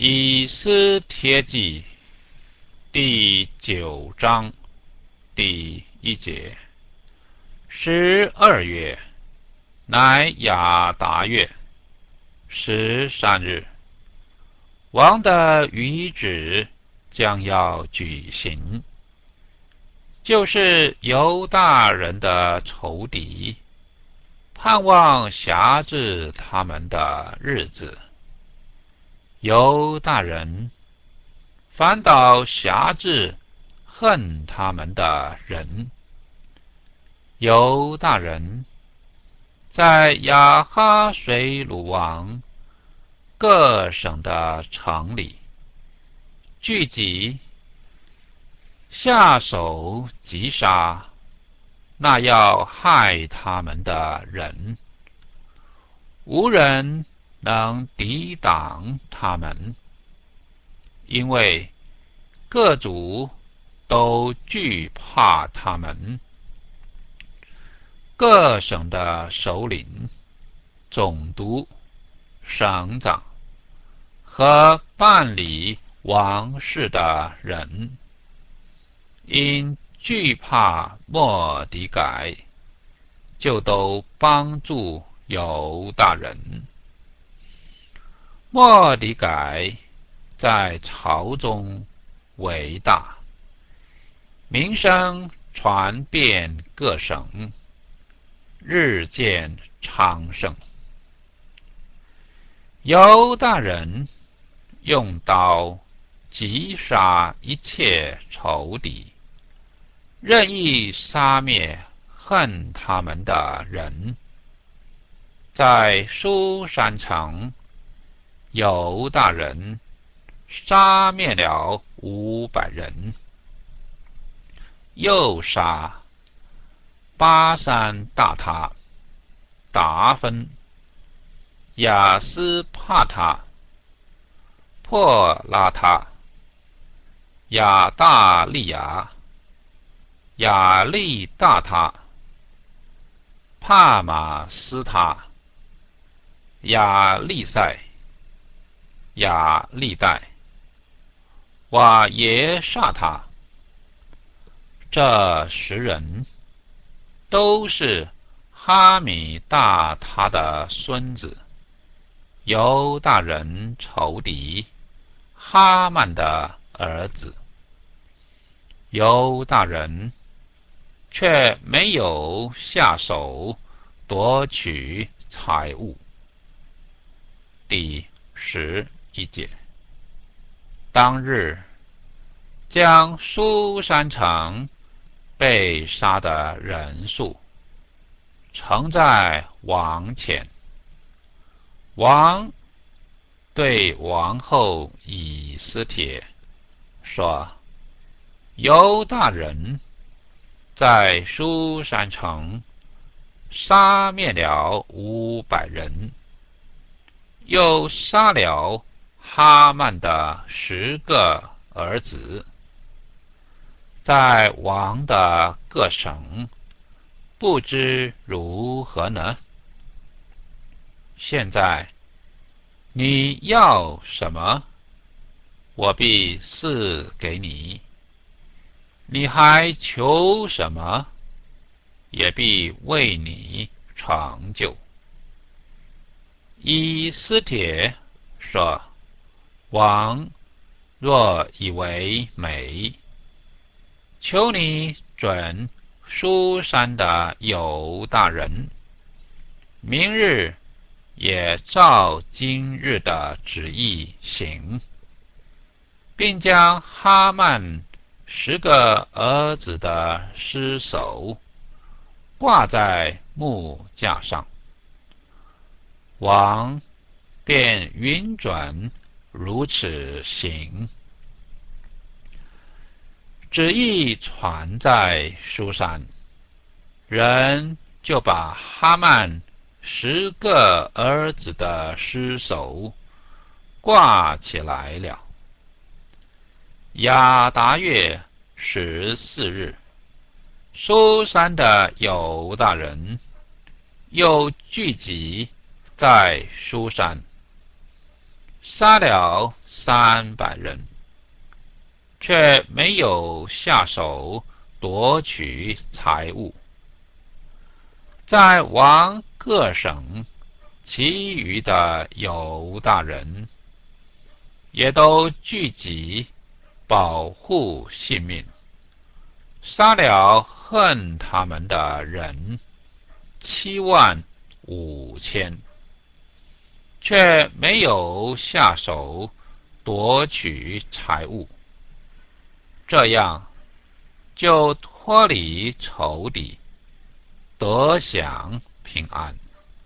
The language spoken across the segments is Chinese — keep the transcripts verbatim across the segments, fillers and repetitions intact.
以斯帖记第九章第一节：十二月，乃亚达月十三日，王的谕旨将要举行，就是犹大人的仇敌，盼望辖制他们的日子。犹大人反倒辖制恨他们的人。犹大人在亚哈水鲁王各省的城里聚集，下手击杀那要害他们的人，无人能抵挡他们，因为各族都惧怕他们。各省的首领、总督、省长和办理王事的人，因惧怕末底改，就都帮助犹大人。末底改在朝中为大，名声传遍各省，日渐昌盛。犹大人用刀击杀一切仇敌，任意杀灭恨他们的人。在书珊城，犹大人杀灭了五百人，又杀巴山大他、达芬、亚斯帕他、破拉他、亚大利亚、亚利大他、帕马斯他、亚利塞、亚利代、瓦耶萨他。这十人都是哈米大他的孙子，犹大人仇敌哈曼的儿子。犹大人却没有下手夺取财物。第十一节：当日将书珊城被杀的人数呈在王前。王对王后以斯帖说：犹大人在书珊城杀灭了五百人，又杀了哈曼的十个儿子。在王的各省不知如何呢？现在你要什么，我必赐给你；你还求什么，也必为你成就。以斯帖说：王若以为美，求你准书珊的犹大人，明日也照今日的旨意行，并将哈曼十个儿子的尸首挂在木架上。王便允准如此行。旨意传在书上，人就把哈曼十个儿子的尸首挂起来了。亚达月十四日，书珊的犹大人又聚集在书珊， 杀了三百人，却没有下手夺取财物。在王各省其余的犹大人也都聚集保护性命，杀了恨他们的人七万五千，却没有下手夺取财物，这样就脱离仇敌，得享平安。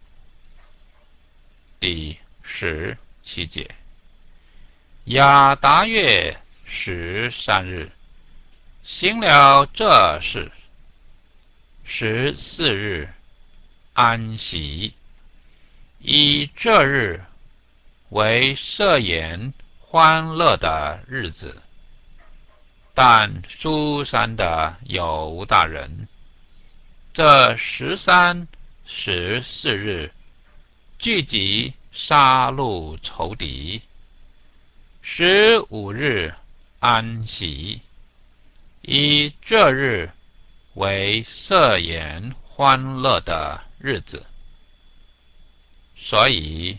第十七节，亚达月十三日，行了这事，十四日安息，以这日为设宴欢乐的日子。但苏珊的犹大人，这十三、十四日聚集杀戮仇敌，十五日安息，以这日为设宴欢乐的日子。所以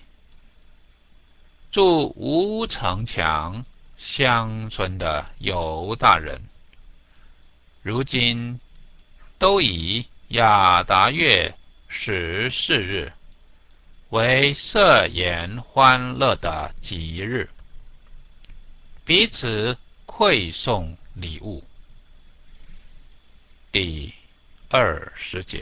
住无城墙乡村的犹大人，如今都以亚达月十四日为设宴欢乐的吉日，彼此馈送礼物。第二十节，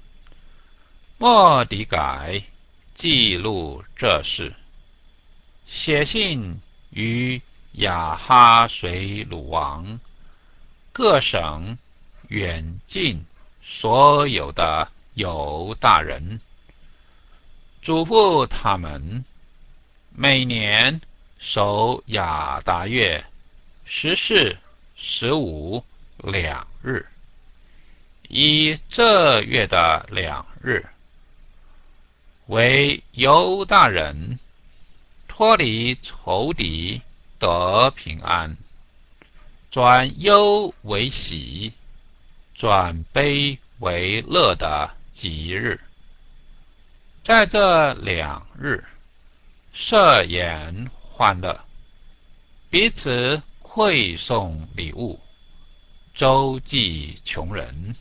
末底改记录这事，写信于亚哈水鲁王、各省远近所有的犹大人，嘱咐他们每年守亚达月十四、十五两日，以这月的两日为犹大人脱离仇敌得平安，转忧为喜，转悲为乐的吉日。在这两日设宴欢乐，彼此馈送礼物，周济穷人。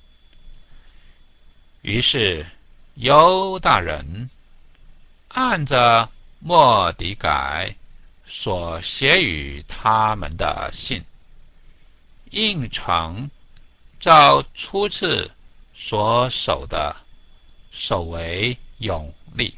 于是犹大人按着末底改所写与他们的信，应承照初次所守的守为永立。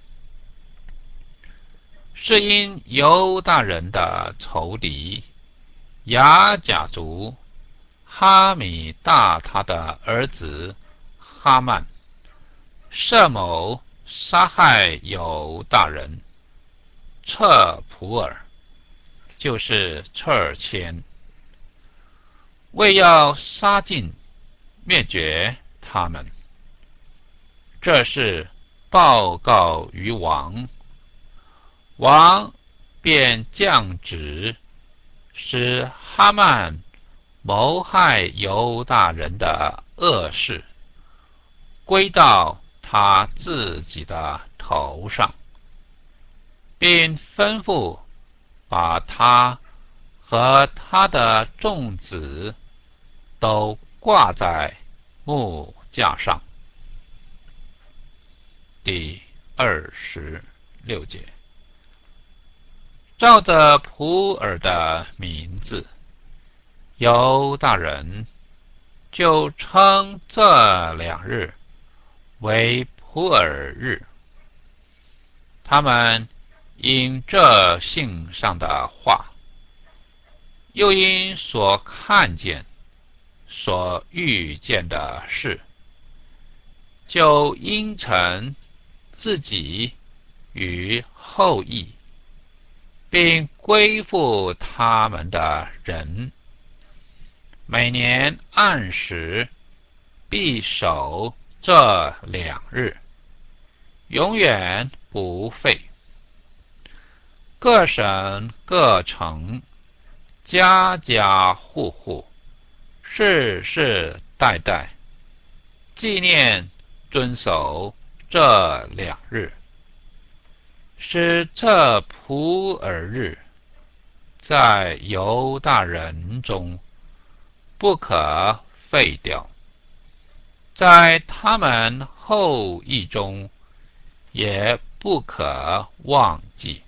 是因犹大人的仇敌亚甲族哈米大他的儿子哈曼设谋杀害犹大人彻普尔，就是彻尔谦，为要杀尽灭绝他们。这是报告于王，王便降旨，使哈曼谋害犹大人的恶事归到他自己的头上，并吩咐把他和他的众子都挂在木架上。第二十六节，照着普尔的名字，犹大人就称这两日为普尔日。他们因这信上的话，又因所看见、所遇见的事，就应承自己与后裔，并归附他们的人，每年按时必守这两日，永远不废。 各省各城，家家户户，世世代代，纪念遵守这两日，使这普尔日在犹大人中不可废掉，在他们后裔中也不可忘记。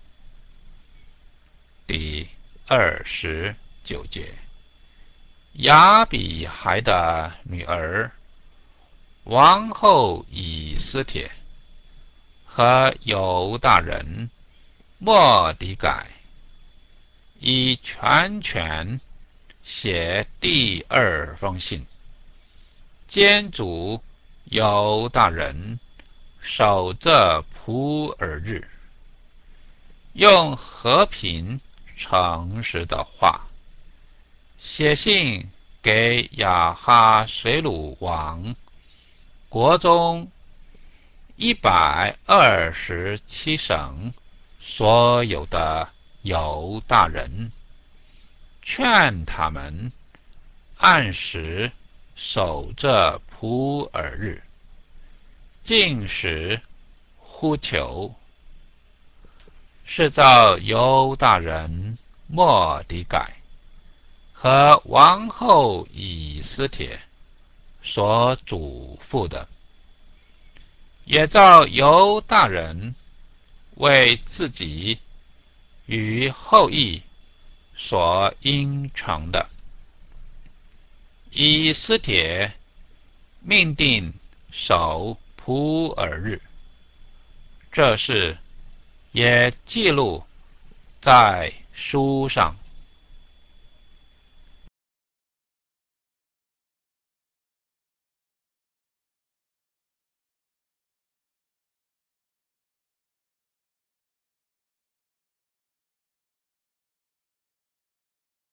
第二十九节，亚比孩的女儿王后以斯帖和犹大人末底改以全权写第二封信，监督犹大人守这普尔日，用和平诚实的话写信给亚哈水鲁王国中一百二十七省所有的犹大人，劝他们按时守这普尔日，禁食呼求，是照犹大人末底改和王后以斯帖所嘱咐的，也照犹大人为自己与后裔所应承的。以斯帖命定守普尔日，这事也记录在书上。